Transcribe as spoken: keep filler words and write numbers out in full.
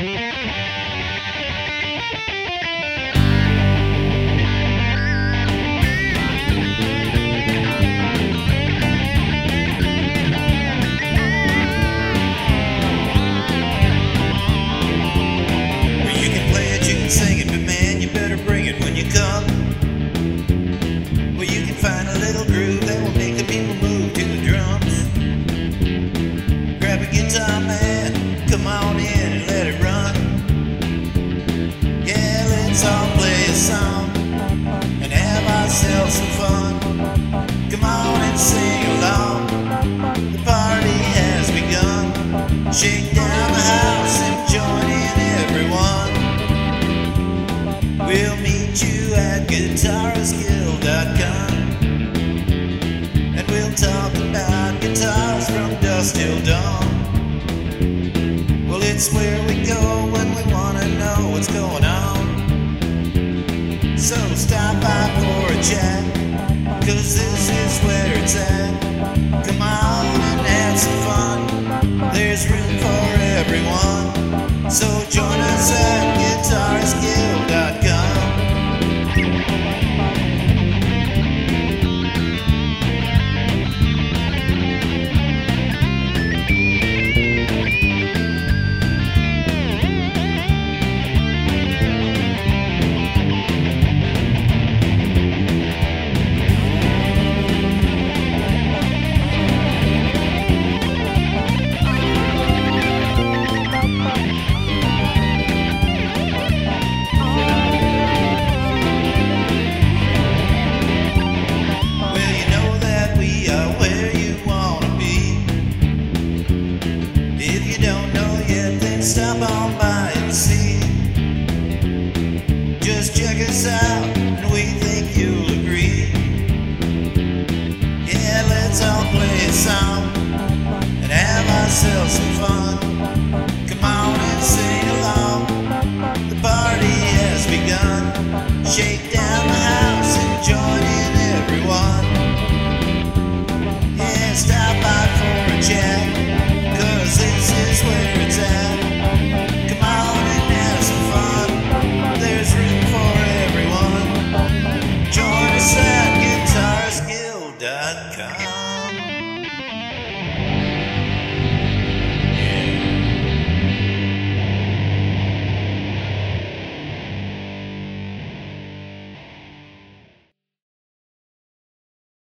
Some fun. Come on and sing along. The party has begun. Shake down the house and join in everyone. We'll meet you at guitarist guild dot com, and we'll talk about guitars from dusk till dawn. Well, it's where we go when we wanna know what's going on. So stop by for a chat, 'cause this is where it's at. Come on and have some fun. There's room for everyone. So join us at guitarist guild dot com. Stop on by and see. Just check us out and we think you'll agree. Yeah, let's all play a song and have ourselves some fun.